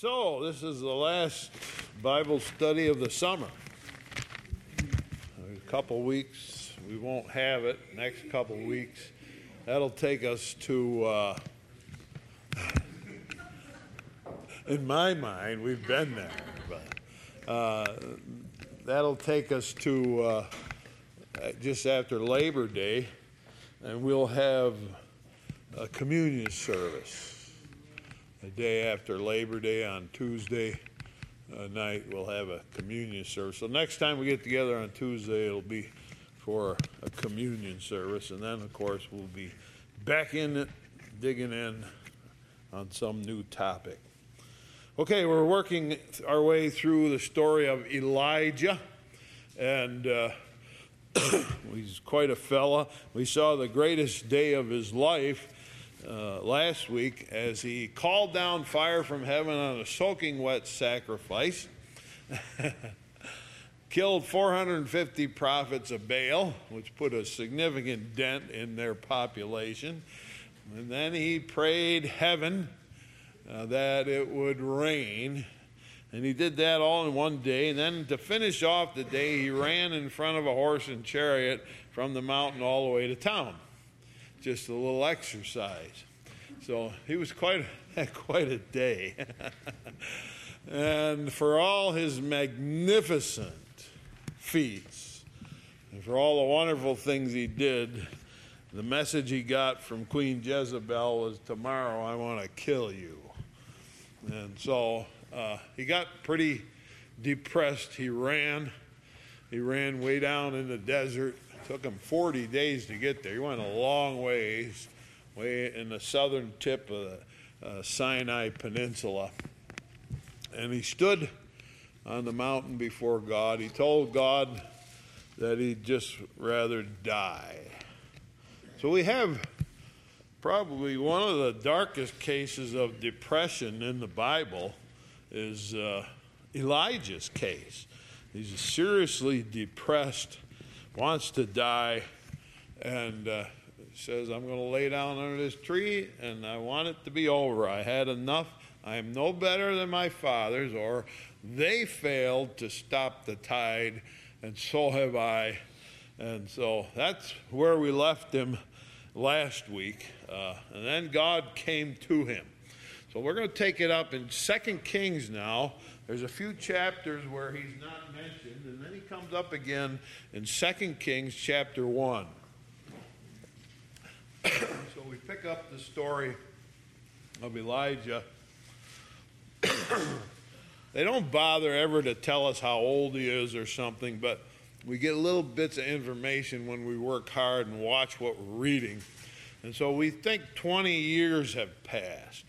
So, this is the last Bible study of the summer. A couple weeks, we won't have it. Next couple weeks, that'll take us to, in my mind, we've been there, but that'll take us to just after Labor Day, and we'll have a communion service. The day after Labor Day on Tuesday night, we'll have a communion service. So next time we get together on Tuesday, it'll be for a communion service. And then, of course, we'll be back in it, digging in on some new topic. Okay, we're working our way through the story of Elijah. And he's quite a fella. We saw the greatest day of his life last week as he called down fire from heaven on a soaking wet sacrifice, killed 450 prophets of Baal, which put a significant dent in their population, and then he prayed heaven that it would rain, and he did that all in one day. And then to finish off the day, he ran in front of a horse and chariot from the mountain all the way to town. Just a little exercise. So he was quite a day. And for all his magnificent feats, and for all the wonderful things he did, the message he got from Queen Jezebel was, "Tomorrow I want to kill you." And so he got pretty depressed. He ran way down in the desert. Took him 40 days to get there. He went a long ways, way in the southern tip of the Sinai Peninsula. And he stood on the mountain before God. He told God that he'd just rather die. So we have probably one of the darkest cases of depression in the Bible is Elijah's case. He's seriously depressed, wants to die, and says, "I'm going to lay down under this tree, and I want it to be over. I had enough. I am no better than my fathers, or they failed to stop the tide, and so have I." And so that's where we left him last week. And then God came to him. So we're going to take it up in 2 Kings now. There's a few chapters where he's not mentioned, and then he comes up again in 2 Kings chapter 1. So we pick up the story of Elijah. They don't bother ever to tell us how old he is or something, but we get little bits of information when we work hard and watch what we're reading. And so we think 20 years have passed.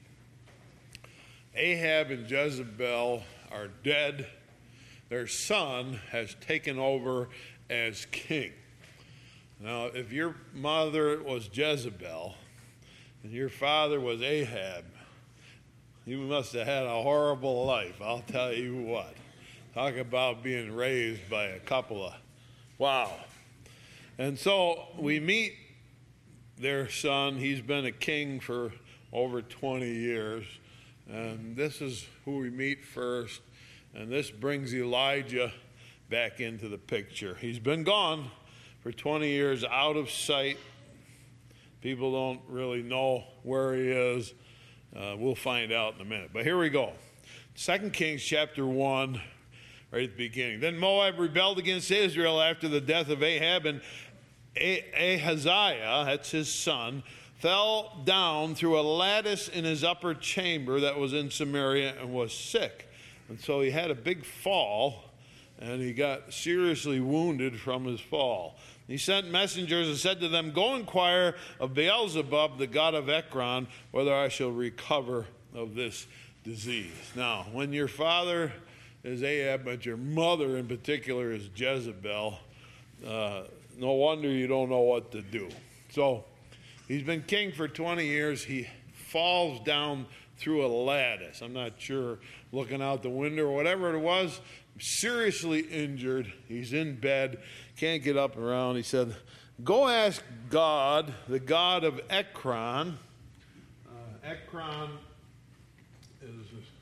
Ahab and Jezebel are dead. Their son has taken over as king. Now, if your mother was Jezebel and your father was Ahab, you must have had a horrible life, I'll tell you what. Talk about being raised by a couple of, wow. And so we meet their son. He's been a king for over 20 years. And this is who we meet first. And this brings Elijah back into the picture. He's been gone for 20 years, out of sight. People don't really know where he is. We'll find out in a minute. But here we go. 2 Kings chapter 1, right at the beginning. Then Moab rebelled against Israel after the death of Ahab, and Ahaziah, that's his son, fell down through a lattice in his upper chamber that was in Samaria and was sick. And so he had a big fall, and he got seriously wounded from his fall. He sent messengers and said to them, "Go inquire of Beelzebub, the god of Ekron, whether I shall recover of this disease." Now, when your father is Ahab, but your mother in particular is Jezebel, no wonder you don't know what to do. So he's been king for 20 years. He falls down through a lattice. I'm not sure, looking out the window or whatever it was, seriously injured. He's in bed, can't get up and around. He said, "Go ask God, the God of Ekron." Ekron is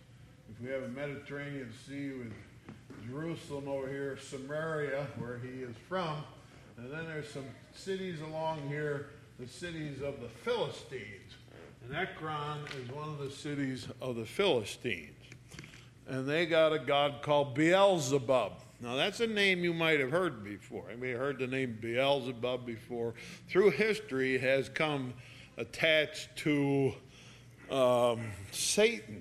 If we have a Mediterranean Sea with Jerusalem over here, Samaria, where he is from, and then there's some cities along here, the cities of the Philistines. And Ekron is one of the cities of the Philistines. And they got a god called Beelzebub. Now, that's a name you might have heard before. You may have heard the name Beelzebub before. Through history, it has come attached to Satan,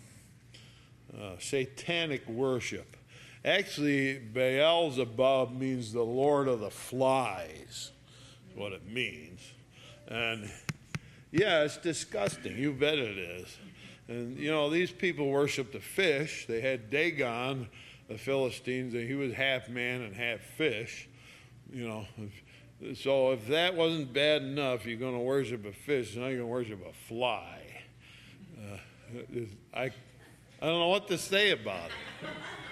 satanic worship. Actually, Beelzebub means the Lord of the Flies, is what it means. And, yeah, it's disgusting. You bet it is. And, you know, these people worshiped the fish. They had Dagon, the Philistines, and he was half man and half fish. You know, so if that wasn't bad enough, you're going to worship a fish, now you're going to worship a fly. I don't know what to say about it.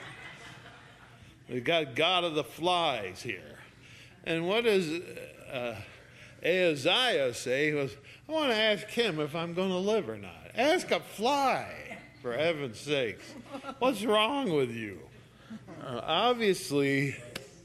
We got God of the flies here. And what does Ahaziah say? He was, I want to ask him if I'm going to live or not. Ask a fly, for heaven's sakes. What's wrong with you? Obviously,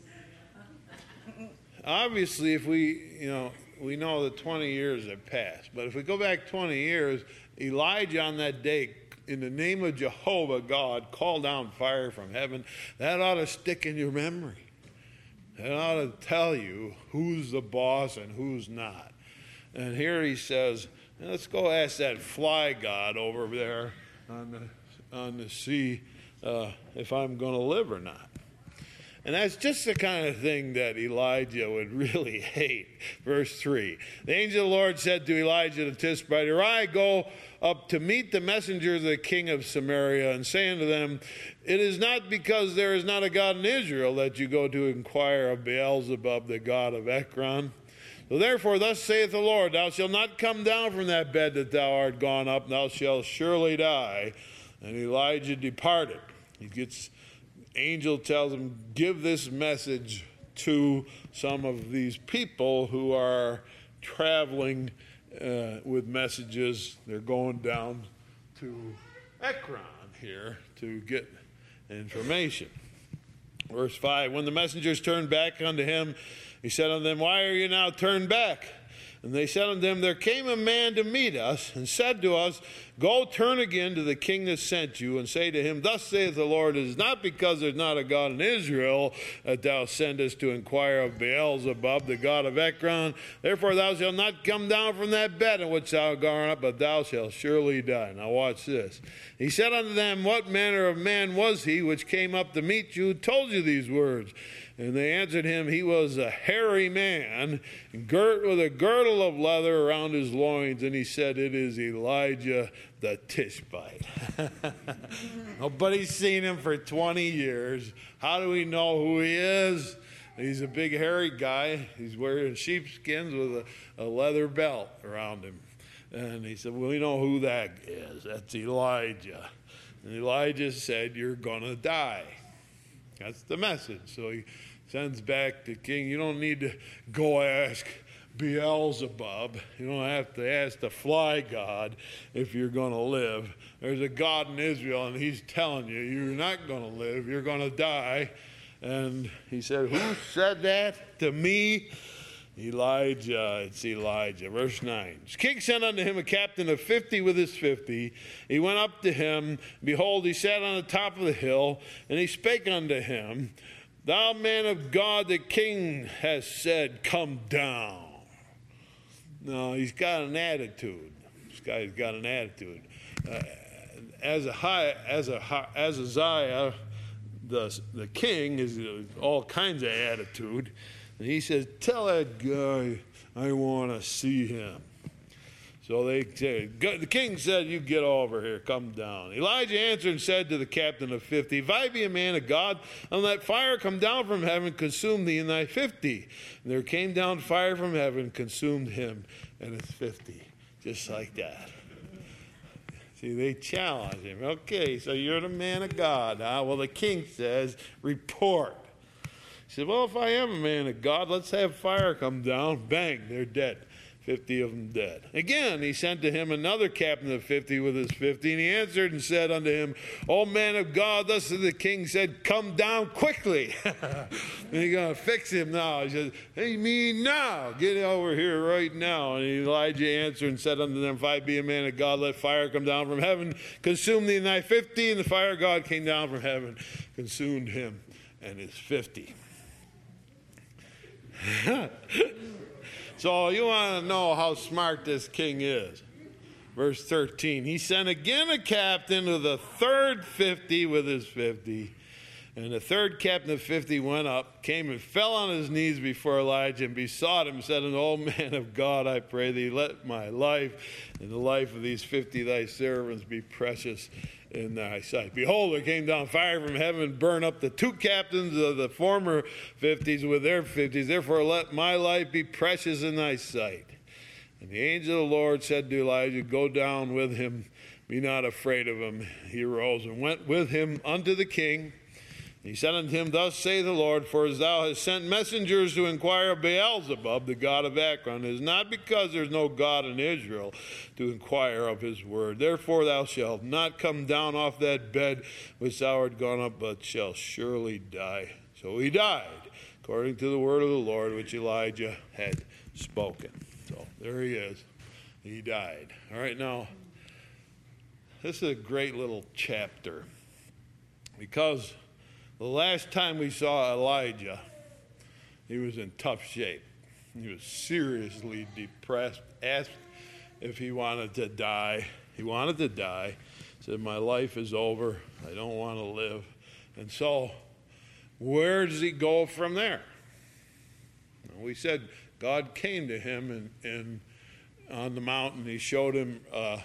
if we know that 20 years have passed. But if we go back 20 years, Elijah on that day, in the name of Jehovah God, called down fire from heaven. That ought to stick in your memory. That ought to tell you who's the boss and who's not. And here he says, let's go ask that fly god over there on the sea if I'm going to live or not. And that's just the kind of thing that Elijah would really hate. Verse 3. The angel of the Lord said to Elijah the Tishbite, Arise, go up to meet the messengers of the king of Samaria, and say unto them, It is not because there is not a God in Israel that you go to inquire of Beelzebub, the god of Ekron. So therefore, thus saith the Lord, Thou shalt not come down from that bed that thou art gone up, thou shalt surely die. And Elijah departed. Angel tells him, give this message to some of these people who are traveling with messages. They're going down to Ekron here to get information. Verse 5, when the messengers turned back unto him, he said unto them, Why are you now turned back? And they said unto them, There came a man to meet us, and said to us, Go turn again to the king that sent you, and say to him, Thus saith the Lord, It is not because there is not a God in Israel that thou sendest to inquire of Beelzebub, the god of Ekron. Therefore thou shalt not come down from that bed in which thou art gone up, but thou shalt surely die. Now watch this. He said unto them, What manner of man was he which came up to meet you, told you these words? And they answered him, He was a hairy man, girt with a girdle of leather around his loins. And he said, It is Elijah the Tishbite. Nobody's seen him for 20 years. How do we know who he is? He's a big hairy guy. He's wearing sheepskins with a leather belt around him. And he said, Well, we know who that is. That's Elijah. And Elijah said, You're going to die. That's the message. So he sends back the king. You don't need to go ask Beelzebub. You don't have to ask the fly god if you're going to live. There's a God in Israel, and he's telling you, you're not going to live. You're going to die. And he said, Who said that to me? Elijah. It's Elijah. Verse 9. The king sent unto him a captain of 50 with his 50. He went up to him. Behold, he sat on the top of the hill, and he spake unto him, Thou man of God, the king has said, Come down. No, he's got an attitude. This guy's got an attitude. Ahaziah, the king, is all kinds of attitude. And he says, Tell that guy I want to see him. So they said, the king said, You get over here, come down. Elijah answered and said to the captain of 50, If I be a man of God, and let fire come down from heaven, consume thee and thy 50. And there came down fire from heaven, consumed him and his 50. Just like that. See, they challenge him. Okay, so you're the man of God, huh? Well, the king says, Report. He said, Well, if I am a man of God, let's have fire come down. Bang, they're dead. 50 of them dead. Again, he sent to him another captain of 50 with his 50, and he answered and said unto him, O man of God, thus the king said, come down quickly. And he's going to fix him now. He says, hey, me now, get over here right now. And Elijah answered and said unto them, if I be a man of God, let fire come down from heaven, consume thee and thy 50. And the fire of God came down from heaven, consumed him and his 50. So you want to know how smart this king is. Verse 13, he sent again a captain of the third 50 with his 50. And the third captain of 50 went up, came and fell on his knees before Elijah and besought him, said, O man of God, I pray thee, let my life and the life of these 50 thy servants be precious in thy sight. Behold, there came down fire from heaven and burned up the two captains of the former 50s with their 50s. Therefore let my life be precious in thy sight. And the angel of the Lord said to Elijah, go down with him, be not afraid of him. He arose and went with him unto the king. He said unto him, thus saith the Lord, for as thou hast sent messengers to inquire of Beelzebub, the god of Ekron, it is not because there is no God in Israel to inquire of his word. Therefore thou shalt not come down off that bed which thou art gone up, but shalt surely die. So he died, according to the word of the Lord which Elijah had spoken. So there he is. He died. All right, now, this is a great little chapter, because the last time we saw Elijah, he was in tough shape. He was seriously depressed, asked if he wanted to die. He wanted to die. Said, my life is over. I don't want to live. And so, where does he go from there? We said God came to him and on the mountain. He showed him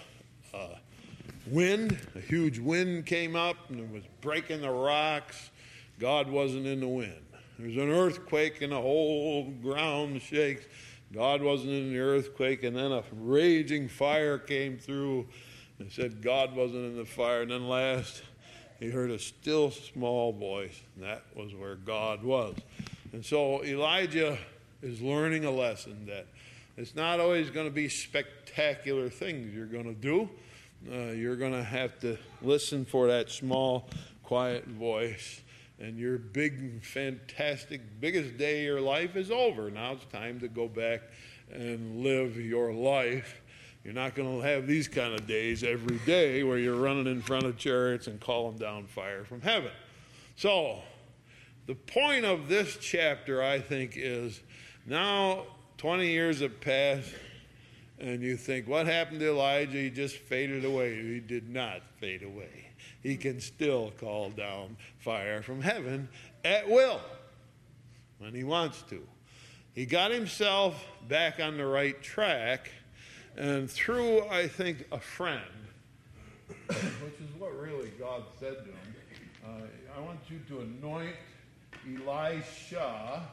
wind. A huge wind came up and it was breaking the rocks. God wasn't in the wind. There was an earthquake and the whole ground shakes. God wasn't in the earthquake. And then a raging fire came through and said God wasn't in the fire. And then last, he heard a still small voice. And that was where God was. And so Elijah is learning a lesson that it's not always going to be spectacular things you're going to do. You're going to have to listen for that small, quiet voice. And your big, fantastic, biggest day of your life is over. Now it's time to go back and live your life. You're not going to have these kind of days every day where you're running in front of chariots and calling down fire from heaven. So, the point of this chapter, I think, is now 20 years have passed, and you think, what happened to Elijah? He just faded away. He did not fade away. He can still call down fire from heaven at will when he wants to. He got himself back on the right track, and through, I think, a friend, which is what really God said to him, I want you to anoint Elisha,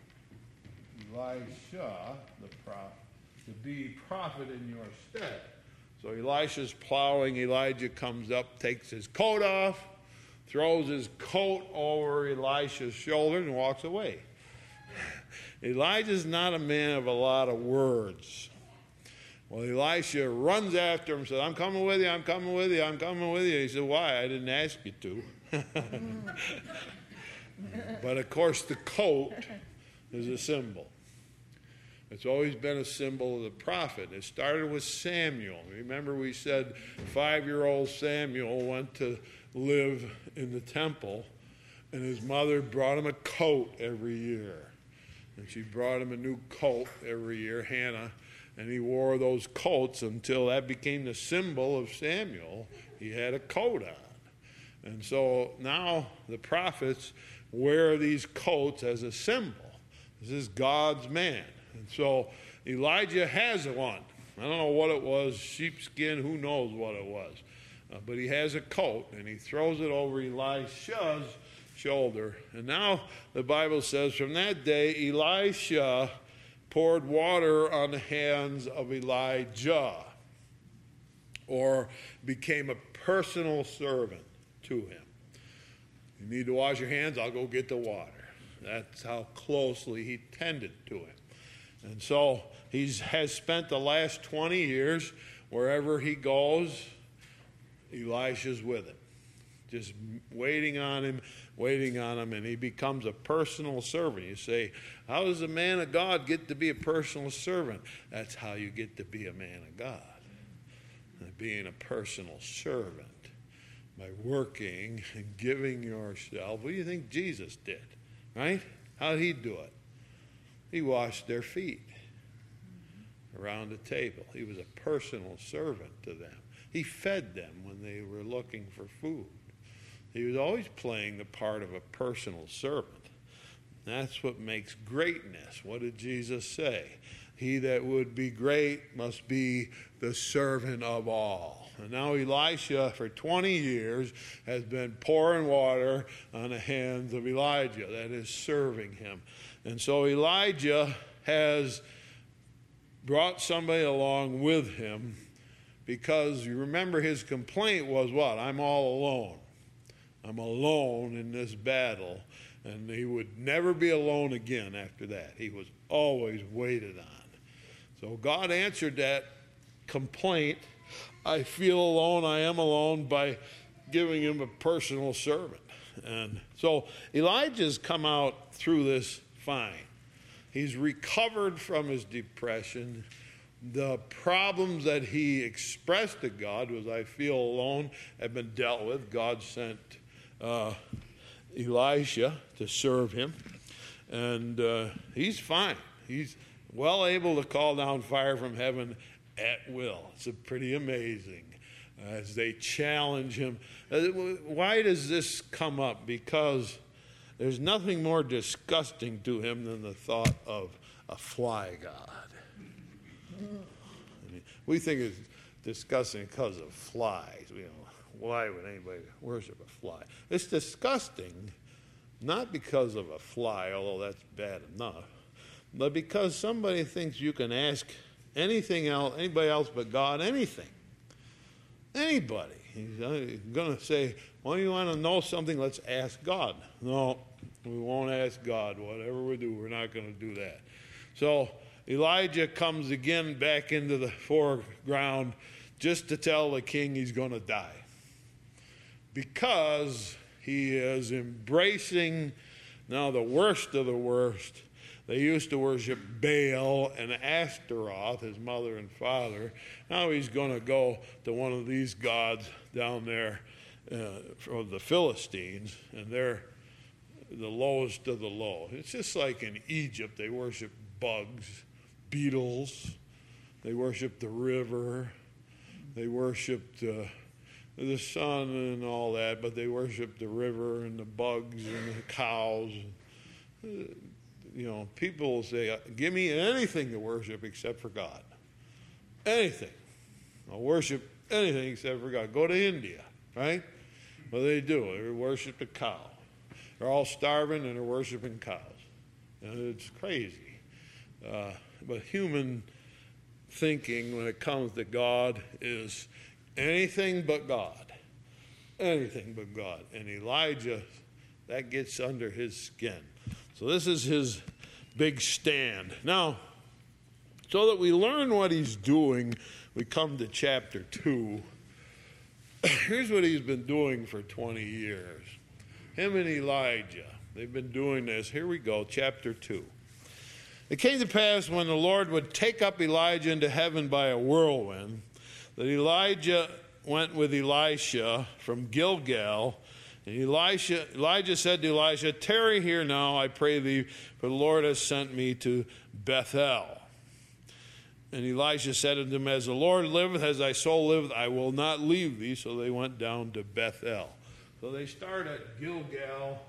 the prophet, to be prophet in your stead. So Elisha's plowing. Elijah comes up, takes his coat off, throws his coat over Elisha's shoulder, and walks away. Elijah's not a man of a lot of words. Well, Elisha runs after him and says, I'm coming with you, I'm coming with you, I'm coming with you. He said, why? I didn't ask you to. But, of course, the coat is a symbol. It's always been a symbol of the prophet. It started with Samuel. Remember we said 5-year-old Samuel went to live in the temple, and his mother brought him a coat every year. And she brought him a new coat every year, Hannah, and he wore those coats until that became the symbol of Samuel. He had a coat on. And so now the prophets wear these coats as a symbol. This is God's man. And so Elijah has one. I don't know what it was, sheepskin, who knows what it was. But he has a coat, and he throws it over Elisha's shoulder. And now the Bible says, from that day, Elisha poured water on the hands of Elijah, or became a personal servant to him. You need to wash your hands? I'll go get the water. That's how closely he tended to him. And so has spent the last 20 years, wherever he goes, Elisha's with him. Just waiting on him, and he becomes a personal servant. You say, how does a man of God get to be a personal servant? That's how you get to be a man of God. Being a personal servant. By working and giving yourself. What do you think Jesus did? Right? How did he do it? He washed their feet around the table. He was a personal servant to them. He fed them when they were looking for food. He was always playing the part of a personal servant. That's what makes greatness. What did Jesus say? He that would be great must be the servant of all. And now Elisha, for 20 years, has been pouring water on the hands of Elijah. That is serving him. And so Elijah has brought somebody along with him because you remember his complaint was what? I'm all alone. I'm alone in this battle. And he would never be alone again after that. He was always waited on. So God answered that complaint, I feel alone, I am alone, by giving him a personal servant. And so Elijah's come out through this fine. He's recovered from his depression. The problems that he expressed to God was, I feel alone, have been dealt with. God sent Elisha to serve him. And he's fine. He's well able to call down fire from heaven at will. It's pretty amazing as they challenge him. Why does this come up? Because there's nothing more disgusting to him than the thought of a fly god. I mean, we think it's disgusting because of flies. You know, why would anybody worship a fly? It's disgusting not because of a fly, although that's bad enough, but because somebody thinks you can ask anything else, anybody else but God, anything. Anybody. He's going to say, well, you want to know something? Let's ask God. No, we won't ask God. Whatever we do, we're not going to do that. So Elijah comes again back into the foreground just to tell the king he's going to die. Because he is embracing now the worst of the worst. They used to worship Baal and Ashtaroth, his mother and father. Now he's going to go to one of these gods down there from the Philistines, and they're the lowest of the low. It's just like in Egypt, they worship bugs, beetles. They worship the river. They worshiped the sun and all that, but they worship the river and the bugs and the cows. You know, people will say, give me anything to worship except for God. Anything. I'll worship anything except for God. Go to India, right? Well, they do. They worship the cow. They're all starving and they're worshiping cows. And it's crazy. But human thinking when it comes to God is anything but God. Anything but God. And Elijah, that gets under his skin. So this is his big stand. Now, so that we learn what he's doing, we come to chapter 2. Here's what he's been doing for 20 years. Him and Elijah, they've been doing this. Here we go, chapter 2. It came to pass when the Lord would take up Elijah into heaven by a whirlwind, that Elijah went with Elisha from Gilgal. And Elijah said to Elisha, tarry here now, I pray thee, for the Lord has sent me to Bethel. And Elisha said unto him, as the Lord liveth, as thy soul liveth, I will not leave thee. So they went down to Bethel. So they start at Gilgal.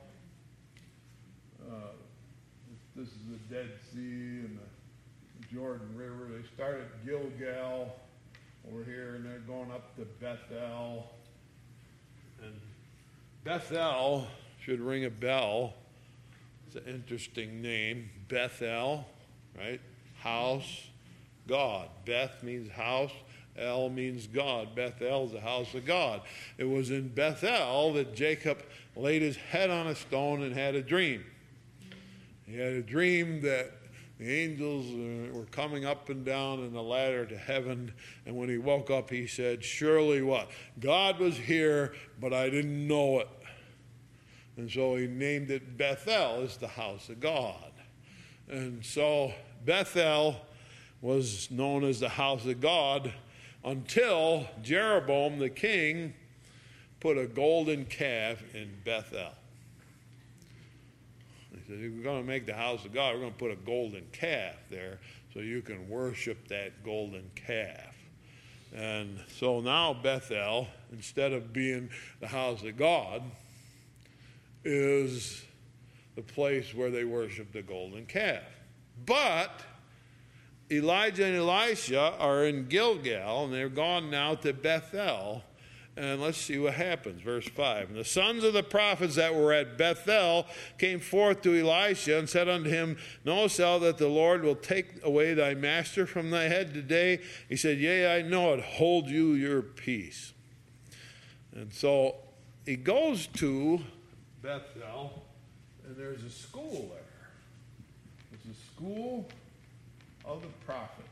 This is the Dead Sea and the Jordan River. They start at Gilgal over here, and they're going up to Bethel. And Bethel should ring a bell. It's an interesting name. Bethel, right? House, God. Beth means house. El means God. Bethel is the house of God. It was in Bethel that Jacob laid his head on a stone and had a dream. He had a dream that The angels were coming up and down in the ladder to heaven. And when he woke up, he said, surely what? God was here, but I didn't know it. And so he named it Bethel, as the house of God. And so Bethel was known as the house of God until Jeroboam the king put a golden calf in Bethel. He said, if we're going to make the house of God, we're going to put a golden calf there so you can worship that golden calf. And so now Bethel, instead of being the house of God, is the place where they worship the golden calf. But Elijah and Elisha are in Gilgal, and they're gone now to Bethel. And let's see what happens. Verse 5. And the sons of the prophets that were at Bethel came forth to Elisha and said unto him, knowest thou that the Lord will take away thy master from thy head today? He said, yea, I know it. Hold you your peace. And so he goes to Bethel, and there's a school there. It's a school of the prophets.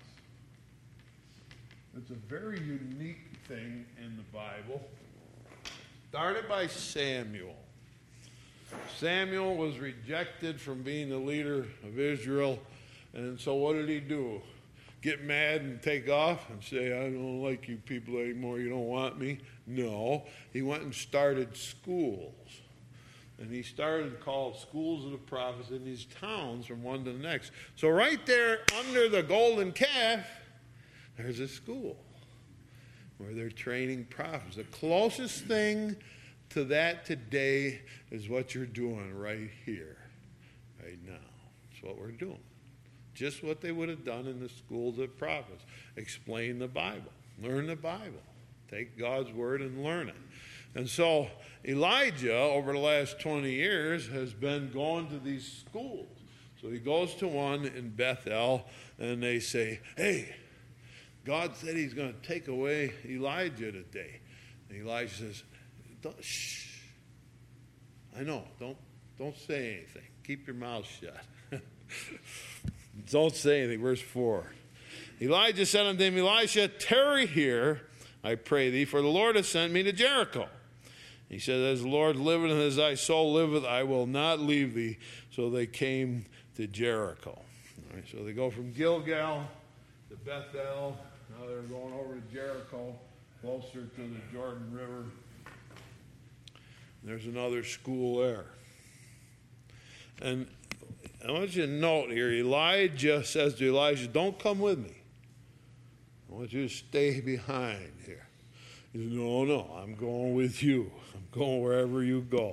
It's a very unique thing in the Bible. Started by Samuel. Samuel was rejected from being the leader of Israel, and so what did he do? Get mad and take off and say, I don't like you people anymore, you don't want me? No. He went and started schools. And he started called schools of the prophets in these towns from one to the next. So right there under the golden calf, there's a school where they're training prophets. The closest thing to that today is what you're doing right here, right now. It's what we're doing. Just what they would have done in the schools of the prophets. Explain the Bible. Learn the Bible. Take God's word and learn it. And so Elijah, over the last 20 years, has been going to these schools. So he goes to one in Bethel, and they say, hey, God said he's going to take away Elijah today. And Elijah says, shh. I know, don't say anything. Keep your mouth shut. Don't say anything. Verse 4. Elijah said unto him, Elisha, tarry here, I pray thee, for the Lord has sent me to Jericho. He said, as the Lord liveth and as thy soul liveth, I will not leave thee. So they came to Jericho. All right, so they go from Gilgal to Bethel. Now they're going over to Jericho, closer to the Jordan River. There's another school there. And I want you to note here, Elijah says to Elisha, don't come with me. I want you to stay behind here. He said, no, I'm going with you. I'm going wherever you go.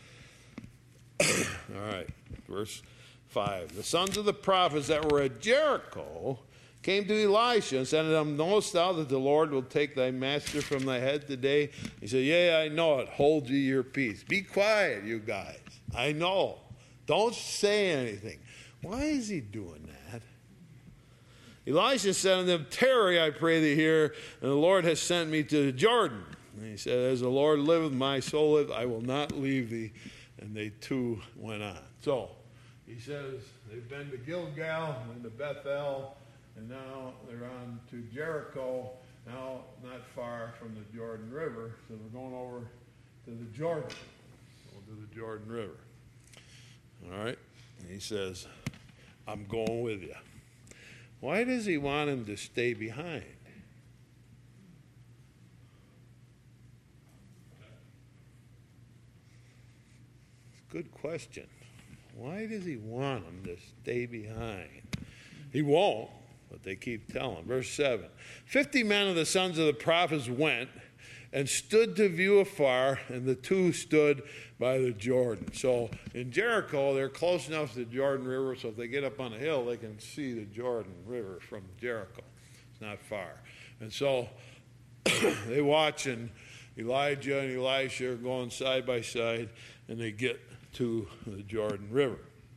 All right, verse 5. The sons of the prophets that were at Jericho came to Elisha and said unto him, knowest thou that the Lord will take thy master from thy head today? He said, yea, I know it. Hold ye your peace. Be quiet, you guys. I know. Don't say anything. Why is he doing that? Elisha said unto them, tarry, I pray thee here, and the Lord has sent me to Jordan. And he said, as the Lord liveth, my soul liveth, I will not leave thee. And they two went on. So, he says, they've been to Gilgal and to Bethel, and now they're on to Jericho, now not far from the Jordan River. So they're going over to the Jordan, to the Jordan River. All right? And he says, I'm going with you. Why does he want him to stay behind? Good question. Why does he want him to stay behind? He won't, but they keep telling. Verse 7. 50 men of the sons of the prophets went and stood to view afar, and the two stood by the Jordan. So in Jericho, they're close enough to the Jordan River, so if they get up on a hill, they can see the Jordan River from Jericho. It's not far. And so they watch, and Elijah and Elisha are going side by side, and they get to the Jordan River.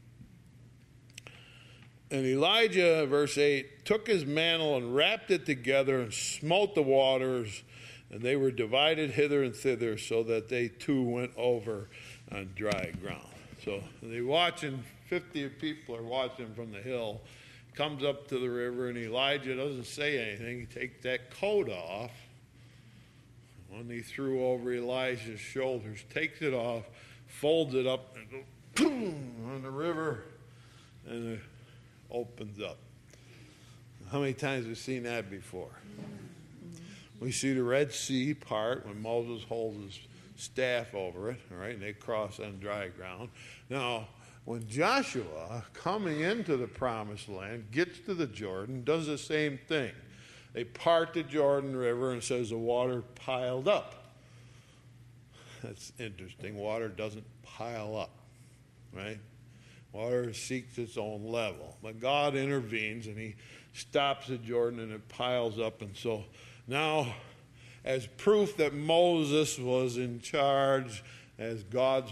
And Elijah, verse 8, took his mantle and wrapped it together and smote the waters, and they were divided hither and thither, so that they too went over on dry ground. So they watching, 50 people are watching from the hill, comes up to the river, and Elijah doesn't say anything. He takes that coat off. When he threw over Elijah's shoulders, takes it off, folds it up, and goes boom on the river, and it opens up. How many times have we seen that before? We see the Red Sea part when Moses holds his staff over it, all right, and they cross on dry ground. Now, when Joshua, coming into the promised land, gets to the Jordan, does the same thing. They part the Jordan River and says the water piled up. That's interesting. Water doesn't pile up, right? Water seeks its own level. But God intervenes and he stops the Jordan and it piles up. And so now, as proof that Moses was in charge as God's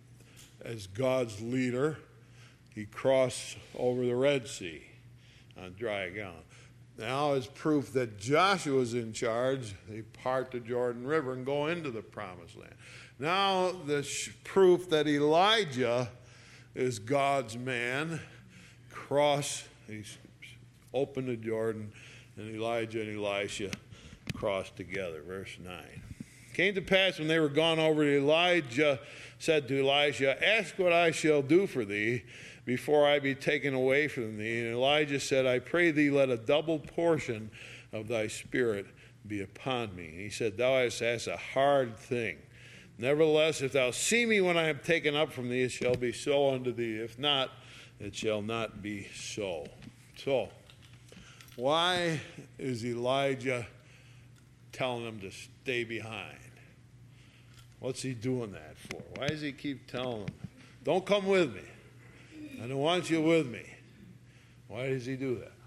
leader, he crossed over the Red Sea on dry ground. Now, as proof that Joshua was in charge, they part the Jordan River and go into the promised land. Now, the proof that Elijah is God's man, he's opened the Jordan, and Elijah and Elisha crossed together. Verse 9. Came to pass when they were gone over, Elijah said to Elisha, ask what I shall do for thee before I be taken away from thee. And Elijah said, I pray thee, let a double portion of thy spirit be upon me. And he said, thou hast asked a hard thing. Nevertheless, if thou see me when I am taken up from thee, it shall be so unto thee. If not, it shall not be so. So, why is Elijah telling them to stay behind? What's he doing that for? Why does he keep telling them, don't come with me? I don't want you with me. Why does he do that?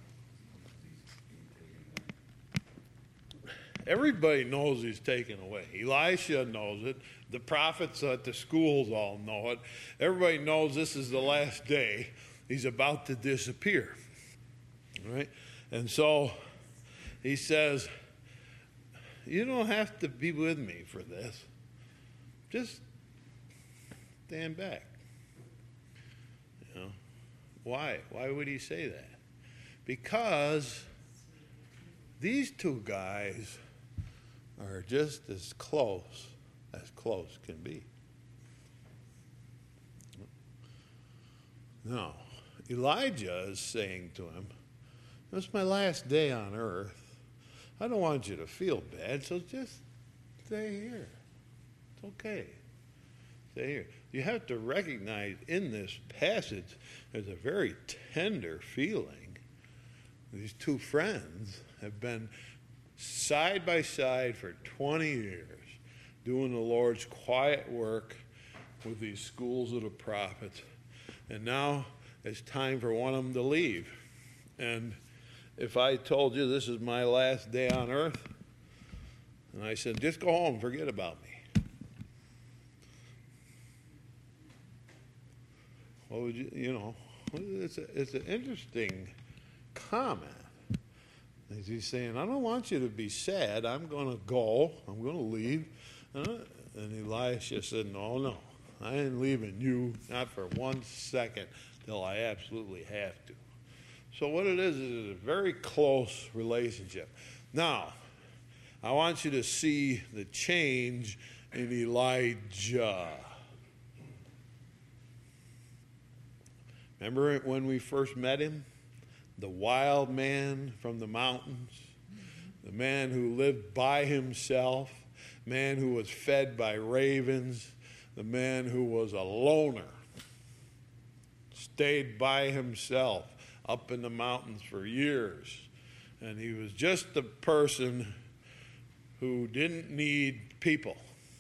Everybody knows he's taken away. Elisha knows it. The prophets at the schools all know it. Everybody knows this is the last day. He's about to disappear. Right? And so he says, you don't have to be with me for this. Just stand back. You know? Why? Why would he say that? Because these two guys are just as close can be. No. Elijah is saying to him, this is my last day on earth. I don't want you to feel bad, so just stay here. It's okay. Stay here. You have to recognize in this passage there's a very tender feeling. These two friends have been side by side for 20 years doing the Lord's quiet work with these schools of the prophets. And now it's time for one of them to leave. And if I told you this is my last day on earth, and I said, just go home, forget about me, what would you, it's an interesting comment. He's saying, I don't want you to be sad. I'm going to go. I'm going to leave. And Elisha said, no, I ain't leaving you, not for 1 second, till I absolutely have to. So what it is a very close relationship. Now, I want you to see the change in Elijah. Remember when we first met him? The wild man from the mountains, the man who lived by himself, man who was fed by ravens, the man who was a loner, stayed by himself up in the mountains for years. And he was just the person who didn't need people.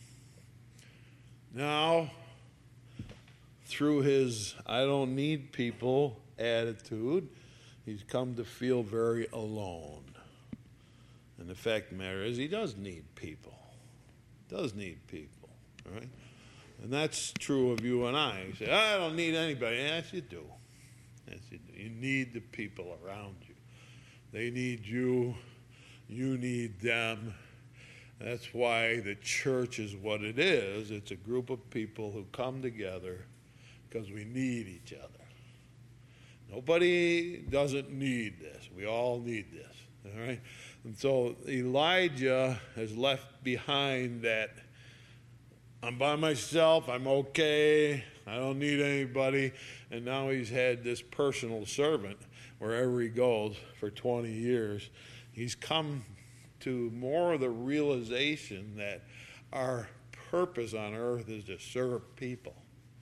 Now, through his I don't need people attitude, he's come to feel very alone. And the fact of the matter is, he does need people. Does need people, right? And that's true of you and I. You say, I don't need anybody. Yes, you do. Yes, you do. You need the people around you. They need you. You need them. That's why the church is what it is. It's a group of people who come together because we need each other. Nobody doesn't need this. We all need this. All right? And so Elijah has left behind that I'm by myself, I'm okay, I don't need anybody. And now he's had this personal servant wherever he goes for 20 years. He's come to more of the realization that our purpose on earth is to serve people.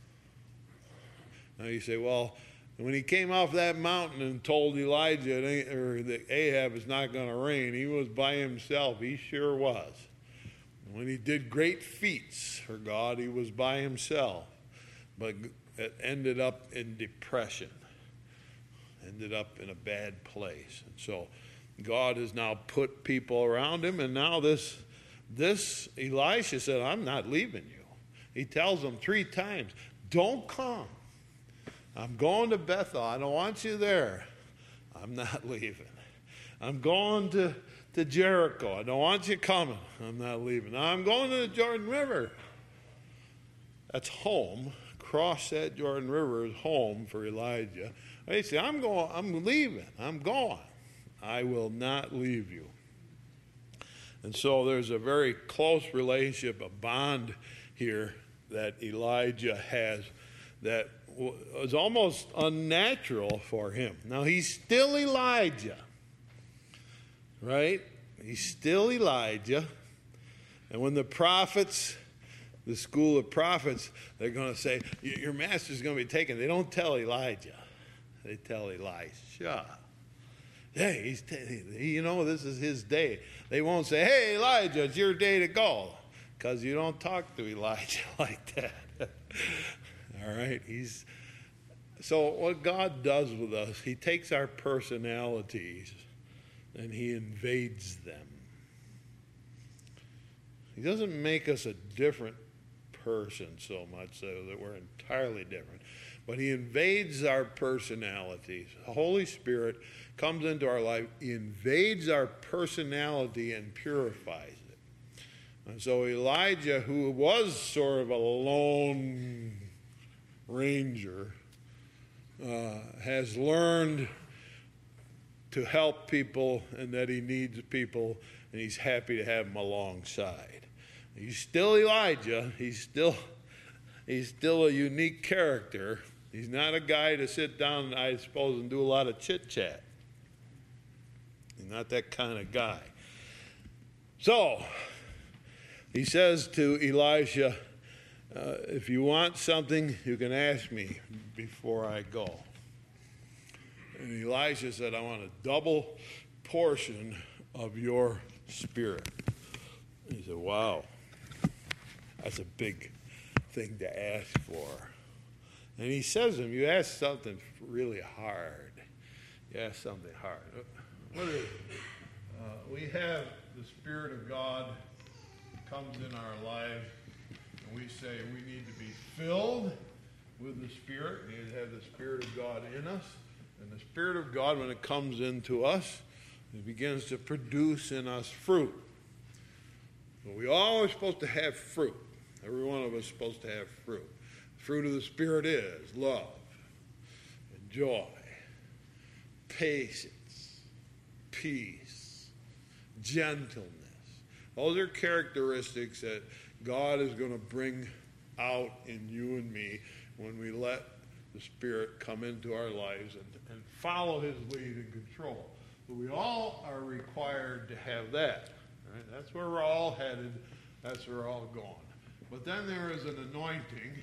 Now you say, well, when he came off that mountain and told Elijah that Ahab is not going to rain, he was by himself. He sure was. When he did great feats for God, he was by himself. But it ended up in depression, ended up in a bad place. And so God has now put people around him, and now this Elisha said, I'm not leaving you. He tells them 3 times, don't come. I'm going to Bethel. I don't want you there. I'm not leaving. I'm going to Jericho. I don't want you coming. I'm not leaving. I'm going to the Jordan River. That's home. Cross that Jordan River is home for Elijah. He said, I'm leaving. I'm going. I will not leave you. And so there's a very close relationship, a bond here that Elijah has that was almost unnatural for him. Now, he's still Elijah, right? He's still Elijah. And when the prophets, the school of prophets, they're going to say, your master's going to be taken. They don't tell Elijah. They tell Elisha. Hey, this is his day. They won't say, hey, Elijah, it's your day to go. Because you don't talk to Elijah like that. All right? So what God does with us, he takes our personalities and he invades them. He doesn't make us a different person so much so that we're entirely different. But he invades our personalities. The Holy Spirit comes into our life, he invades our personality and purifies it. And so Elijah, who was sort of a lone ranger, has learned to help people and that he needs people, and he's happy to have them alongside. He's still Elijah. He's still a unique character. He's not a guy to sit down, I suppose, and do a lot of chit-chat. He's not that kind of guy. So, he says to Elisha, if you want something, you can ask me before I go. And Elisha said, I want a double portion of your spirit. And he said, wow, that's a big thing to ask for. And he says to him, you ask something really hard. You ask something hard. What is it? We have the Spirit of God comes in our lives, and we say we need to be filled with the Spirit. We need to have the Spirit of God in us. And the Spirit of God, when it comes into us, it begins to produce in us fruit. So we all are supposed to have fruit. Every one of us is supposed to have fruit. The fruit of the Spirit is love, and joy, patience, peace, gentleness. Those are characteristics that God is going to bring out in you and me when we let the Spirit come into our lives and follow his lead and control. But we all are required to have that. Right? That's where we're all headed. That's where we're all going. But then there is an anointing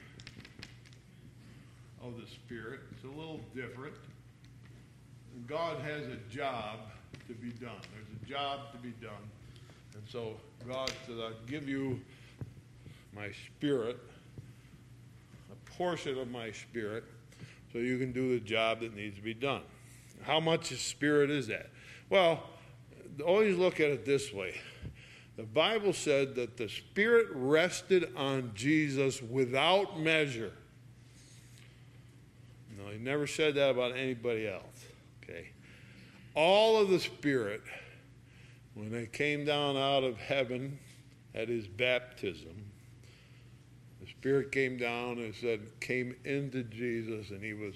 of the Spirit. It's a little different. And God has a job to be done. There's a job to be done. And so God says, I'll give you my Spirit, a portion of my Spirit, so you can do the job that needs to be done. How much Spirit is that? Well, always look at it this way. The Bible said that the Spirit rested on Jesus without measure. No, he never said that about anybody else. Okay. All of the Spirit, when they came down out of heaven at his baptism, the Spirit came down and came into Jesus, and he was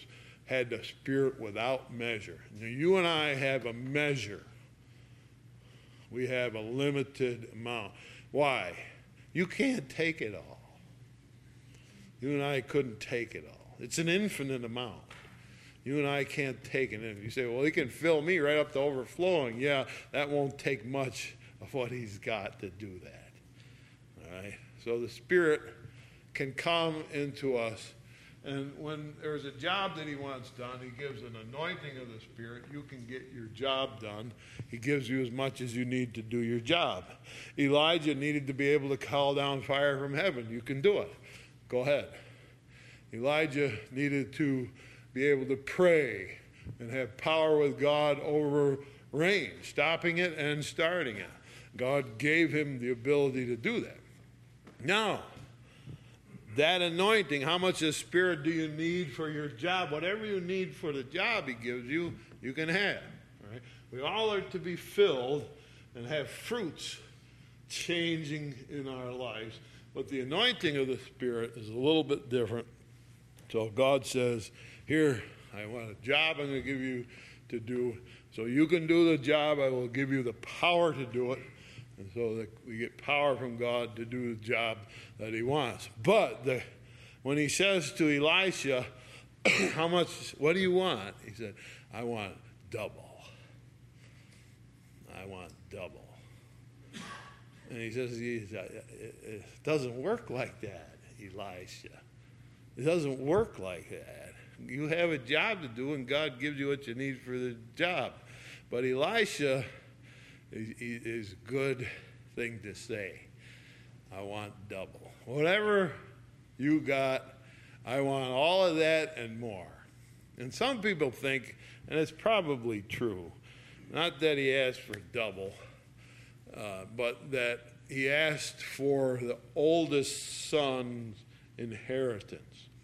had the Spirit without measure. Now, you and I have a measure. We have a limited amount. Why? You can't take it all. You and I couldn't take it all. It's an infinite amount. You and I can't take it. You say, well, he can fill me right up to overflowing. Yeah, that won't take much of what he's got to do that. All right? So the Spirit can come into us. And when there's a job that he wants done, he gives an anointing of the Spirit. You can get your job done. He gives you as much as you need to do your job. Elijah needed to be able to call down fire from heaven. You can do it. Go ahead. Elijah needed to be able to pray and have power with God over rain, stopping it and starting it. God gave him the ability to do that. Now, that anointing, how much of the Spirit do you need for your job? Whatever you need for the job he gives you, you can have. Right? We all are to be filled and have fruits changing in our lives. But the anointing of the Spirit is a little bit different. So God says, here, I want a job I'm going to give you to do. So you can do the job. I will give you the power to do it. And so that we get power from God to do the job that he wants. But when he says to Elisha, how much, what do you want? He said, I want double. I want double. And he says, it doesn't work like that, Elisha. It doesn't work like that. You have a job to do, and God gives you what you need for the job. But Elisha is a good thing to say. I want double. Whatever you got, I want all of that and more. And some people think, and it's probably true, not that he asked for double, but that he asked for the oldest son's inheritance.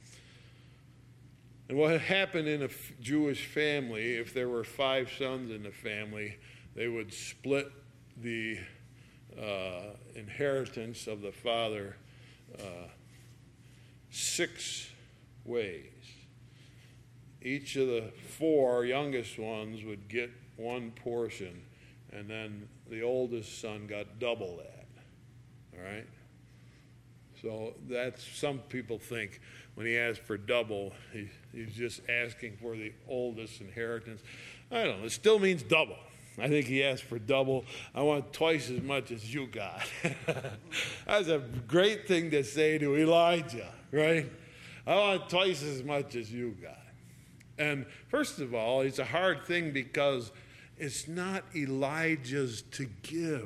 And what happened in a Jewish family, if there were 5 sons in the family, they would split the inheritance of the father 6 ways. Each of the 4 youngest ones would get 1 portion, and then the oldest son got double that. All right? So that's, some people think when he asked for double, he's just asking for the oldest inheritance. I don't know. It still means double. I think he asked for double. I want twice as much as you got. That's a great thing to say to Elijah, right? I want twice as much as you got. And first of all, it's a hard thing because it's not Elijah's to give.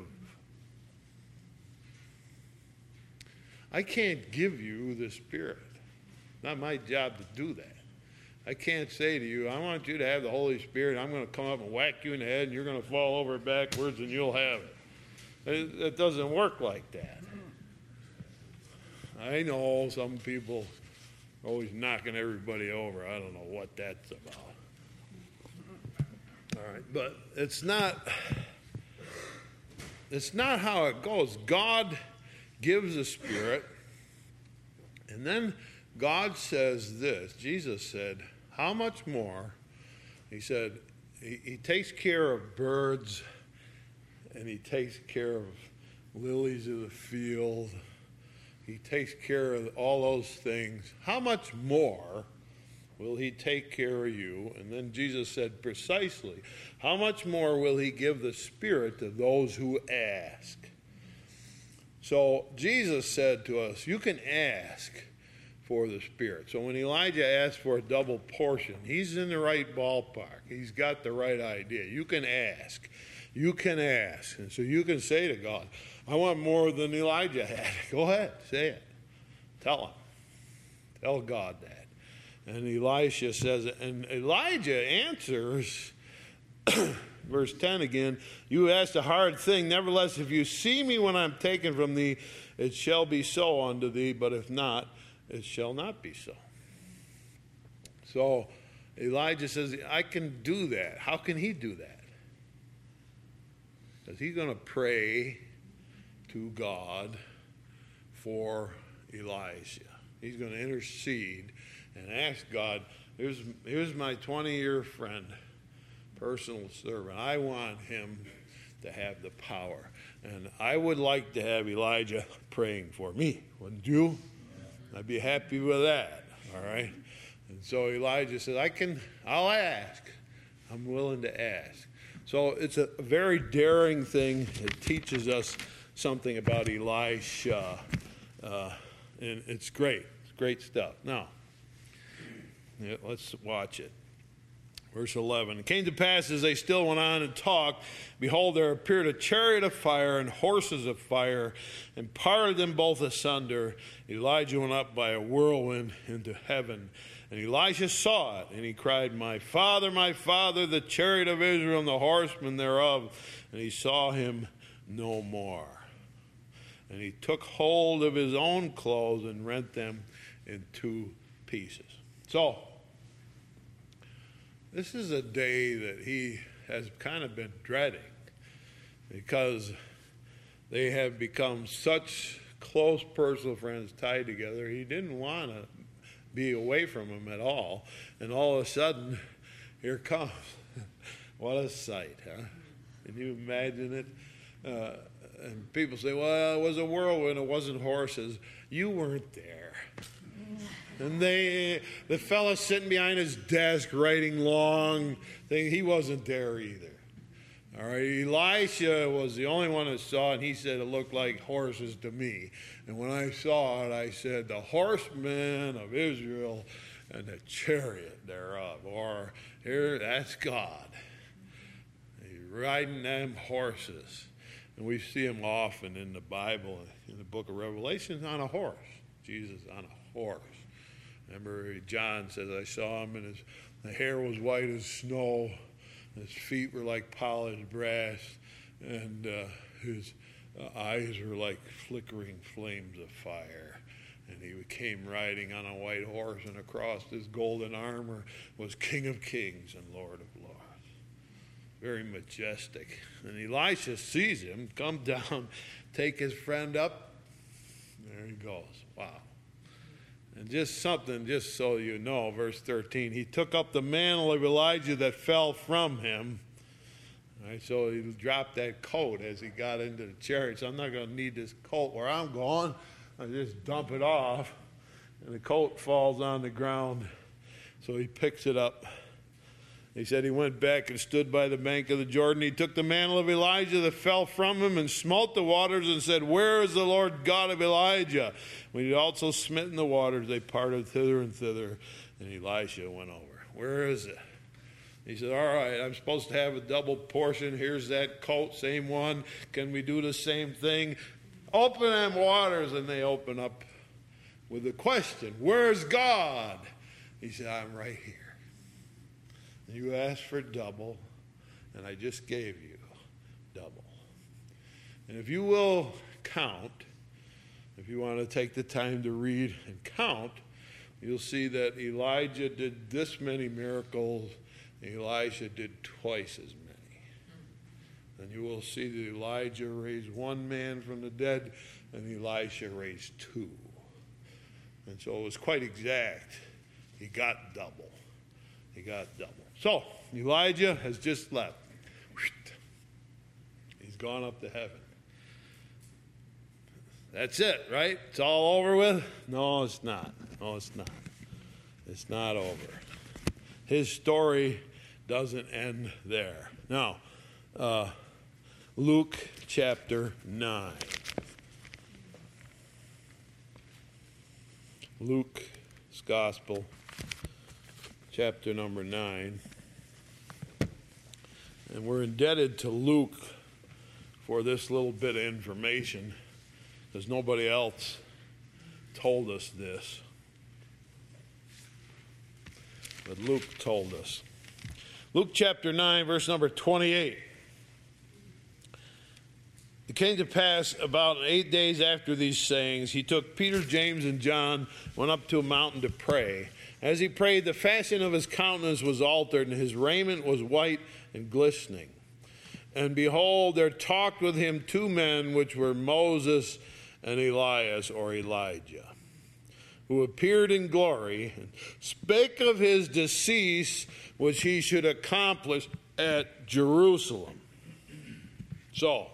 I can't give you the Spirit. It's not my job to do that. I can't say to you, I want you to have the Holy Spirit. I'm going to come up and whack you in the head, and you're going to fall over backwards, and you'll have it. It doesn't work like that. I know some people are always knocking everybody over. I don't know what that's about. All right, but it's not how it goes. God gives the Spirit, and then God says this. Jesus said, how much more? He said, he takes care of birds, and he takes care of lilies of the field. He takes care of all those things. How much more will he take care of you? And then Jesus said precisely, how much more will he give the Spirit to those who ask? So Jesus said to us, you can ask for the Spirit. So when Elijah asked for a double portion, he's in the right ballpark. He's got the right idea. You can ask. You can ask. And so you can say to God, I want more than Elijah had. Go ahead, say it. Tell him. Tell God that. And Elisha says it. And Elijah answers, verse 10 again, you asked a hard thing. Nevertheless, if you see me when I'm taken from thee, it shall be so unto thee. But if not, it shall not be so. So Elijah says, I can do that. How can he do that? Is he going to pray to God for Elisha? He's going to intercede and ask God, here's my 20-year friend, personal servant. I want him to have the power. And I would like to have Elijah praying for me, wouldn't you? I'd be happy with that, all right? And so Elijah says, I'll ask. I'm willing to ask. So it's a very daring thing. It teaches us something about Elisha. And it's great. It's great stuff. Now, let's watch it. Verse 11. It came to pass as they still went on and talked, behold, there appeared a chariot of fire and horses of fire, and parted them both asunder. Elijah went up by a whirlwind into heaven. And Elisha saw it, and he cried, my father, the chariot of Israel and the horsemen thereof. And he saw him no more. And he took hold of his own clothes and rent them in two pieces. So, this is a day that he has kind of been dreading because they have become such close personal friends tied together. He didn't want to be away from him at all. And all of a sudden, here comes. What a sight, huh? Can you imagine it? And people say, well, it was a whirlwind, it wasn't horses. You weren't there. And the fellow sitting behind his desk writing long things, he wasn't there either. All right, Elisha was the only one that saw it, and he said it looked like horses to me. And when I saw it, I said, the horsemen of Israel and the chariot thereof. Or here, that's God. He's riding them horses. And we see him often in the Bible, in the book of Revelation, on a horse. Jesus on a horse. Remember, John says, I saw him, and the hair was white as snow. His feet were like polished brass, and his eyes were like flickering flames of fire. And he came riding on a white horse, and across his golden armor was King of Kings and Lord of Lords. Very majestic. And Elisha sees him, come down, take his friend up. There he goes. Wow. And just something, just so you know, verse 13, he took up the mantle of Elijah that fell from him. All right, so he dropped that coat as he got into the chariot. So I'm not going to need this coat where I'm going. I just dump it off, and the coat falls on the ground. So he picks it up. He said he went back and stood by the bank of the Jordan. He took the mantle of Elijah that fell from him and smote the waters and said, where is the Lord God of Elijah? When he had also smitten the waters, they parted thither and thither, and Elisha went over. Where is it? He said, all right, I'm supposed to have a double portion. Here's that coat, same one. Can we do the same thing? Open them waters, and they open up with a question. Where's God? He said, I'm right here. You asked for double, and I just gave you double. And if you will count, if you want to take the time to read and count, you'll see that Elijah did this many miracles, and Elisha did twice as many. And you will see that Elijah raised one man from the dead, and Elisha raised two. And so it was quite exact. He got double. He got double. So, Elijah has just left. He's gone up to heaven. That's it, right? It's all over with? No, it's not. No, it's not. It's not over. His story doesn't end there. Now, Luke chapter 9. Luke's Gospel, chapter number 9. And we're indebted to Luke for this little bit of information because nobody else told us this. But Luke told us. Luke chapter 9, verse number 28. It came to pass about 8 days after these sayings, he took Peter, James, and John, went up to a mountain to pray. As he prayed, the fashion of his countenance was altered, and his raiment was white and glistening. And behold, there talked with him two men, which were Moses and Elias, or Elijah, who appeared in glory, and spake of his decease, which he should accomplish at Jerusalem. So,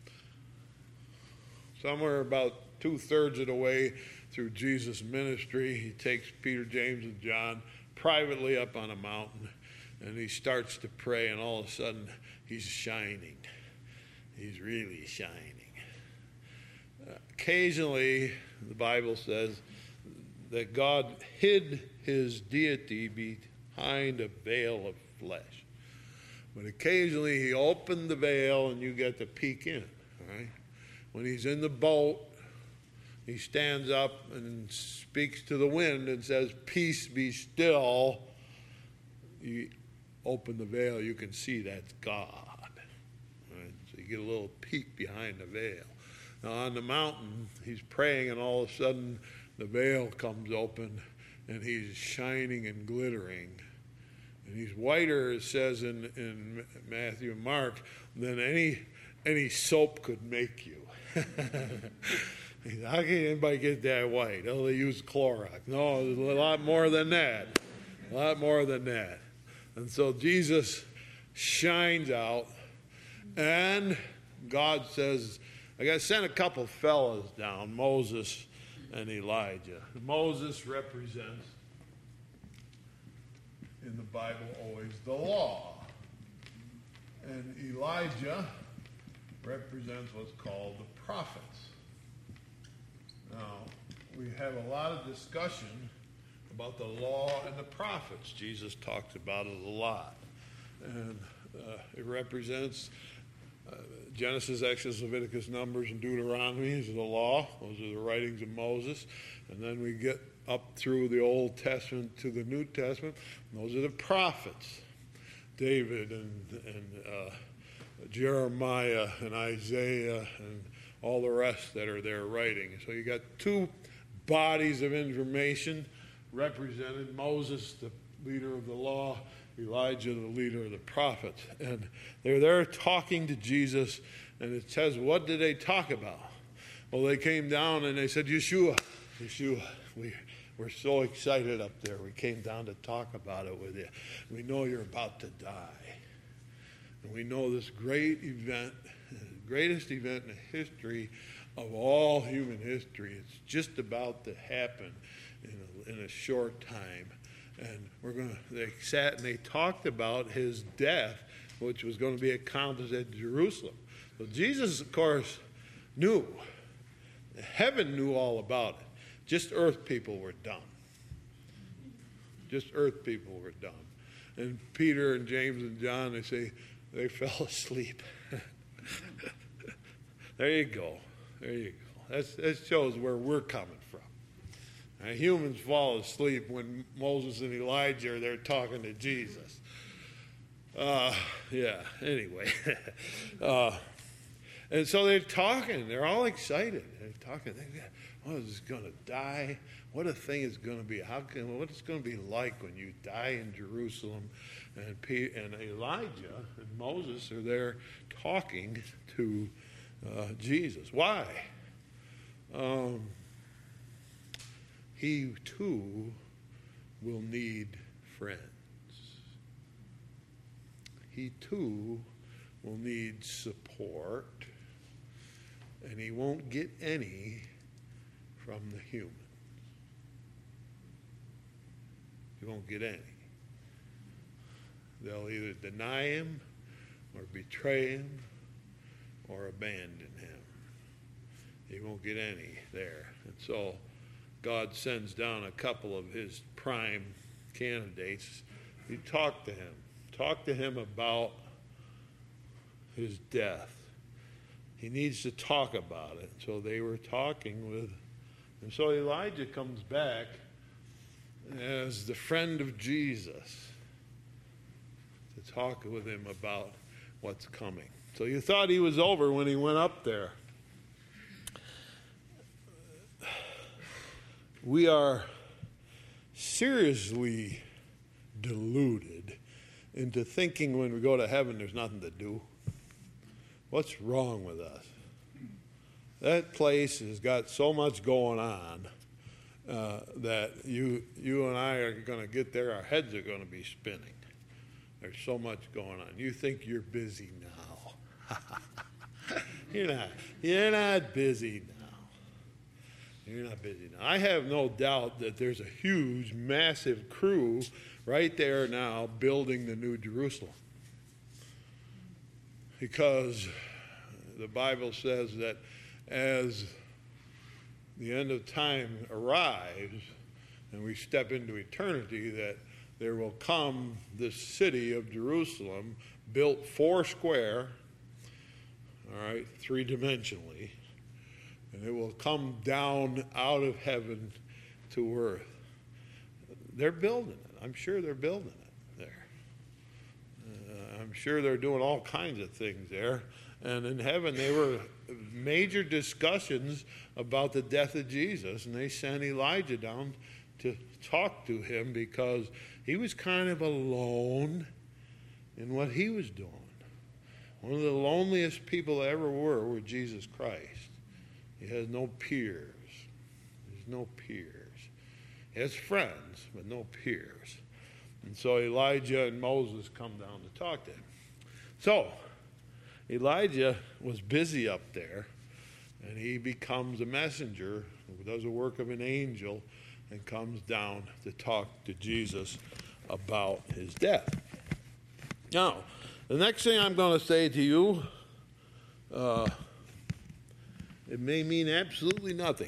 somewhere about 2/3 of the way through Jesus' ministry, he takes Peter, James, and John privately up on a mountain, and he starts to pray, and all of a sudden, he's shining. He's really shining. Occasionally, the Bible says that God hid his deity behind a veil of flesh. But occasionally he opened the veil and you get to peek in. Right? When he's in the boat, he stands up and speaks to the wind and says, "Peace, be still." You open the veil, you can see that's God. Right? So you get a little peek behind the veil. Now on the mountain, he's praying, and all of a sudden the veil comes open, and he's shining and glittering. And he's whiter, it says in Matthew and Mark, than any soap could make you. How can anybody get that white? Oh, they use Clorox. No, there's a lot more than that. A lot more than that. And so Jesus shines out, and God says, I got to send a couple fellas down, Moses and Elijah. Moses represents, in the Bible, always the law. And Elijah represents what's called the prophets. Now, we have a lot of discussion about the law and the prophets. Jesus talks about it a lot. And it represents Genesis, Exodus, Leviticus, Numbers, and Deuteronomy is the law. Those are the writings of Moses. And then we get up through the Old Testament to the New Testament. And those are the prophets. David and Jeremiah and Isaiah and all the rest that are there writing. So you got two bodies of information represented. Moses, the leader of the law, Elijah, the leader of the prophets. And they're there talking to Jesus, and it says, what did they talk about? Well, they came down and they said, Yeshua, we're so excited up there. We came down to talk about it with you. We know you're about to die. And we know this great event, the greatest event in the history of all human history. It's just about to happen in a short time. And they sat and they talked about his death, which was going to be accomplished at Jerusalem. So Jesus, of course, knew. Heaven knew all about it. Just earth people were dumb. Just earth people were dumb. And Peter and James and John, they say, they fell asleep. There you go. There you go. That shows where we're coming from. Humans fall asleep when Moses and Elijah are there talking to Jesus. Anyway. And so they're talking. They're all excited. They're talking. What is going to die? What a thing is going to be. What it's going to be like when you die in Jerusalem. And Elijah and Moses are there talking to Jesus. Why? He too will need friends. He too will need support, and he won't get any from the humans. He won't get any. They'll either deny him or betray him or abandon him. He won't get any there. And so God sends down a couple of his prime candidates. He talked to him about his death. He needs to talk about it. So they were talking with, and so Elijah comes back as the friend of Jesus to talk with him about what's coming. So you thought he was over when he went up there. We are seriously deluded into thinking when we go to heaven there's nothing to do. What's wrong with us? That place has got so much going on, that you and I are going to get there, our heads are going to be spinning. There's so much going on. You think you're busy now. You're not busy now. You're not busy now. I have no doubt that there's a huge, massive crew right there now building the New Jerusalem. Because the Bible says that as the end of time arrives and we step into eternity, that there will come this city of Jerusalem built four square, all right, three-dimensionally, and it will come down out of heaven to earth. They're building it. I'm sure they're building it there. I'm sure they're doing all kinds of things there. And in heaven, there were major discussions about the death of Jesus, and they sent Elijah down to talk to him because he was kind of alone in what he was doing. One of the loneliest people that ever were Jesus Christ. He has no peers. There's no peers. He has friends, but no peers. And so Elijah and Moses come down to talk to him. So Elijah was busy up there, and he becomes a messenger who does the work of an angel and comes down to talk to Jesus about his death. Now, the next thing I'm going to say to you, it may mean absolutely nothing.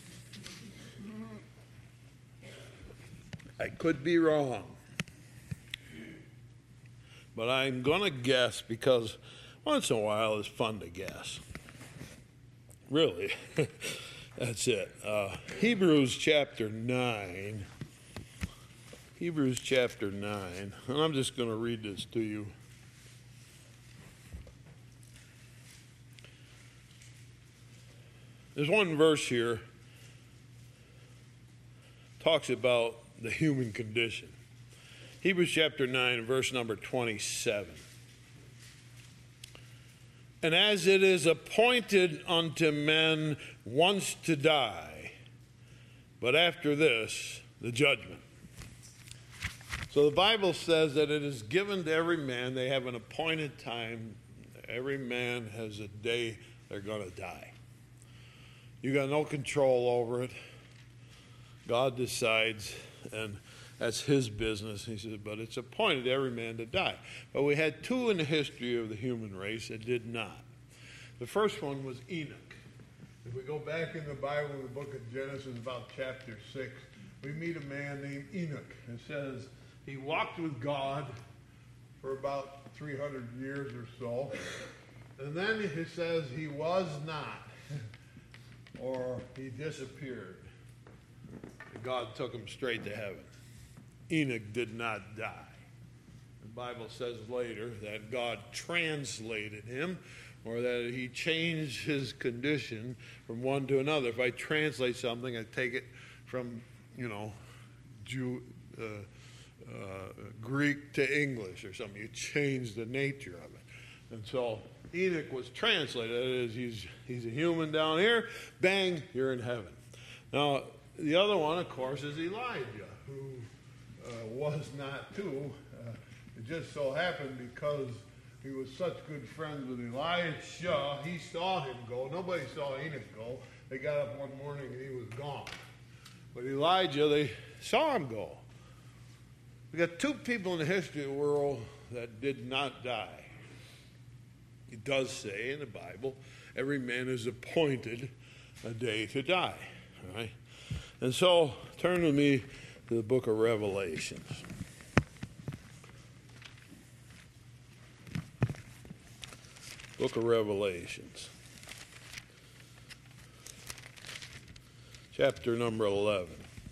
I could be wrong. But I'm going to guess because once in a while it's fun to guess. Really. That's it. Hebrews chapter 9. Hebrews chapter 9. And I'm just going to read this to you. There's one verse here talks about the human condition. Hebrews chapter 9, verse number 27. And as it is appointed unto men once to die, but after this, the judgment. So the Bible says that it is given to every man. They have an appointed time. Every man has a day they're going to die. You got no control over it. God decides, and that's his business. He says, but it's appointed every man to die. But we had two in the history of the human race that did not. The first one was Enoch. If we go back in the Bible, in the book of Genesis, about chapter 6, we meet a man named Enoch. It says he walked with God for about 300 years or so. And then it says he was not, or he disappeared. God took him straight to heaven. Enoch did not die. The Bible says later that God translated him, or that he changed his condition from one to another. If I translate something, I take it from, Greek to English or something. You change the nature of it. And so Enoch was translated. That is, he's a human down here. Bang, you're in heaven. Now, the other one, of course, is Elijah, who was not too. It just so happened because he was such good friends with Elisha, he saw him go. Nobody saw Enoch go. They got up one morning and he was gone. But Elijah, they saw him go. We got two people in the history of the world that did not die. It does say in the Bible, every man is appointed a day to die. All right? And so, turn with me to the book of Revelations. Book of Revelations. Chapter number 11.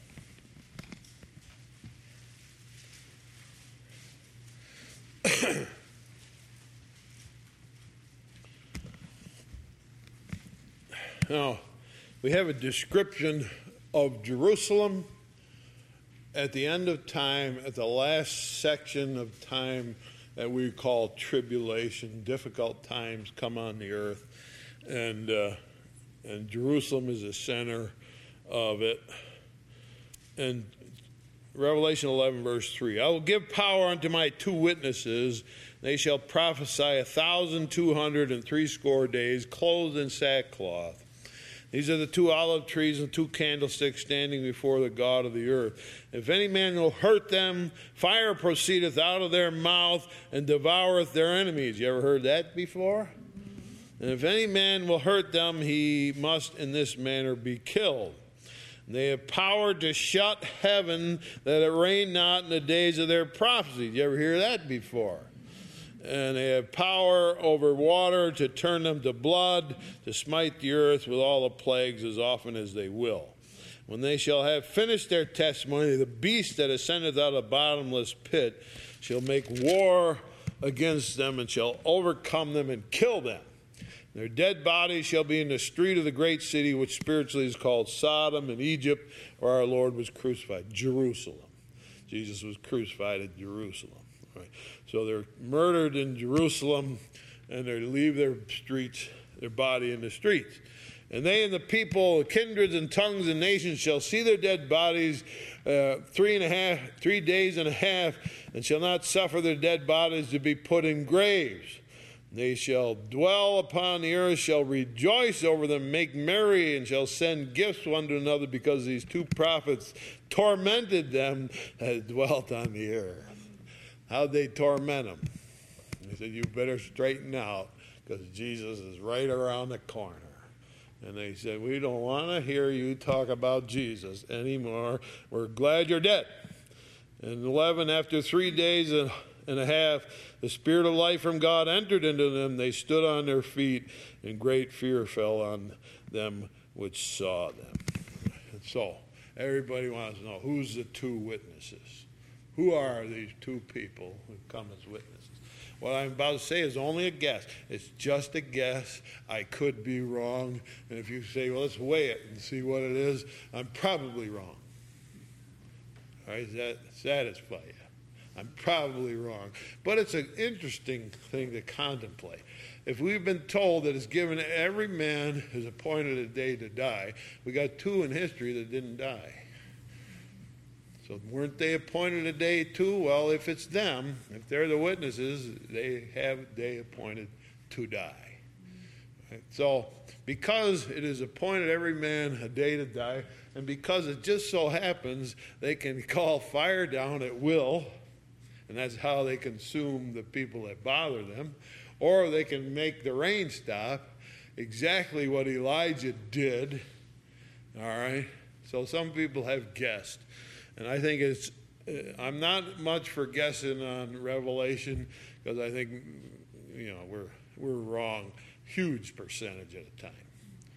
Now, we have a description of Jerusalem at the end of time, at the last section of time that we call tribulation. Difficult times come on the earth, and Jerusalem is the center of it. And Revelation 11, verse 3. I will give power unto my 2 witnesses. They shall prophesy 1,260 days, clothed in sackcloth. These are the 2 olive trees and 2 candlesticks standing before the God of the earth. If any man will hurt them, fire proceedeth out of their mouth and devoureth their enemies. You ever heard that before? And if any man will hurt them, he must in this manner be killed. They have power to shut heaven that it rain not in the days of their prophecy. You ever hear that before? And they have power over water to turn them to blood, to smite the earth with all the plagues as often as they will. When they shall have finished their testimony, the beast that ascendeth out of the bottomless pit shall make war against them and shall overcome them and kill them. Their dead bodies shall be in the street of the great city, which spiritually is called Sodom and Egypt, where our Lord was crucified. Jerusalem. Jesus was crucified at Jerusalem. Right. So they're murdered in Jerusalem, and they leave their body in the streets. And they and the people, kindreds and tongues and nations shall see their dead bodies 3 days and a half, and shall not suffer their dead bodies to be put in graves. They shall dwell upon the earth, shall rejoice over them, make merry, and shall send gifts one to another, because these 2 prophets tormented them that dwelt on the earth. How'd they torment them? They said, you better straighten out, because Jesus is right around the corner. And they said, we don't want to hear you talk about Jesus anymore. We're glad you're dead. And 11, after 3 days and a half, the Spirit of life from God entered into them. They stood on their feet, and great fear fell on them which saw them. And so, everybody wants to know, who's the 2 witnesses? Who are these 2 people who come as witnesses? What I'm about to say is only a guess. It's just a guess. I could be wrong. And if you say, well, let's weigh it and see what it is, I'm probably wrong. All right, does that satisfy you? I'm probably wrong. But it's an interesting thing to contemplate. If we've been told that it's given to every man is appointed a day to die, we got 2 in history that didn't die. So weren't they appointed a day too? Well, if it's them, if they're the witnesses, they have a day appointed to die. Right? So because it is appointed every man a day to die, and because it just so happens they can call fire down at will, and that's how they consume the people that bother them, or they can make the rain stop, exactly what Elijah did. All right? So some people have guessed. And I think I'm not much for guessing on Revelation, because I think, we're wrong huge percentage of the time.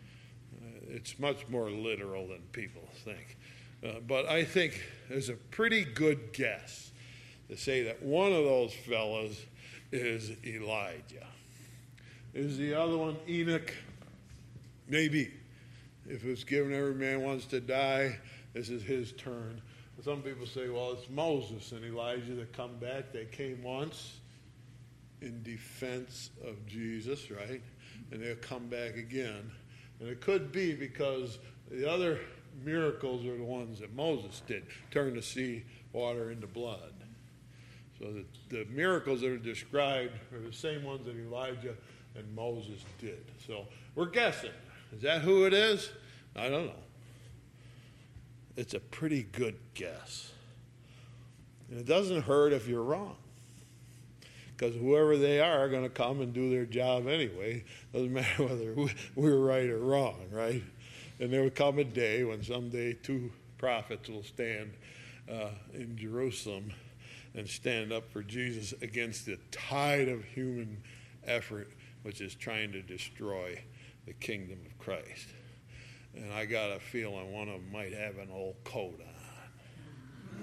It's much more literal than people think. But I think there's a pretty good guess to say that one of those fellas is Elijah. Is the other one Enoch? Maybe. If it's given every man wants to die, this is his turn. Some people say, well, it's Moses and Elijah that come back. They came once in defense of Jesus, right? And they'll come back again. And it could be because the other miracles are the ones that Moses did, turn the sea water into blood. So the miracles that are described are the same ones that Elijah and Moses did. So we're guessing. Is that who it is? I don't know. It's a pretty good guess. And it doesn't hurt if you're wrong, because whoever they are going to come and do their job anyway. Doesn't matter whether we're right or wrong, right? And there will come a day when someday 2 prophets will stand in Jerusalem and stand up for Jesus against the tide of human effort, which is trying to destroy the kingdom of Christ. And I got a feeling one of them might have an old coat on.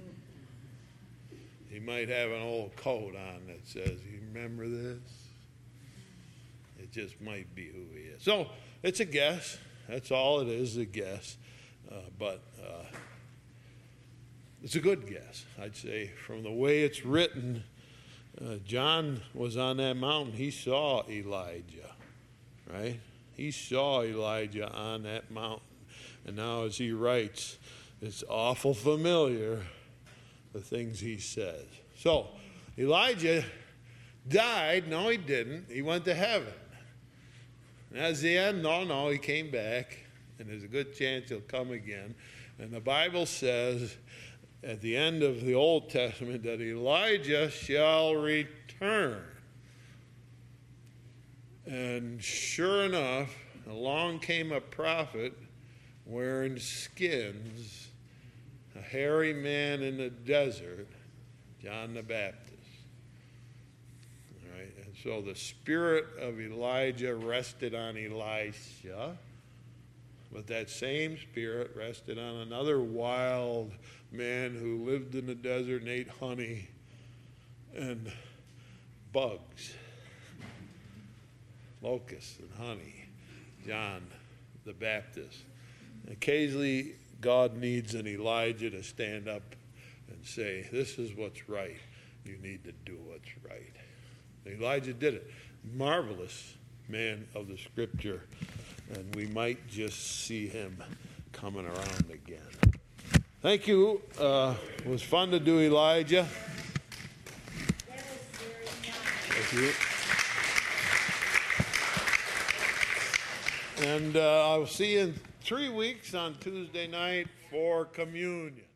He might have an old coat on that says, you remember this? It just might be who he is. So it's a guess. That's all it is, a guess. But it's a good guess, I'd say. From the way it's written, John was on that mountain. He saw Elijah, right? He saw Elijah on that mountain. And now as he writes, It's awful familiar, the things he says. So, Elijah died. No, he didn't. He went to heaven. And that's the end. No, he came back. And there's a good chance he'll come again. And the Bible says at the end of the Old Testament that Elijah shall return. And sure enough, along came a prophet wearing skins, a hairy man in the desert, John the Baptist. All right, and so the spirit of Elijah rested on Elisha, but that same spirit rested on another wild man who lived in the desert and ate honey and bugs, locusts and honey, John the Baptist. Occasionally, God needs an Elijah to stand up and say, this is what's right. You need to do what's right. Elijah did it. Marvelous man of the Scripture. And we might just see him coming around again. Thank you. It was fun to do Elijah. That was very nice. Thank you. And I'll see you in 3 weeks on Tuesday night for communion.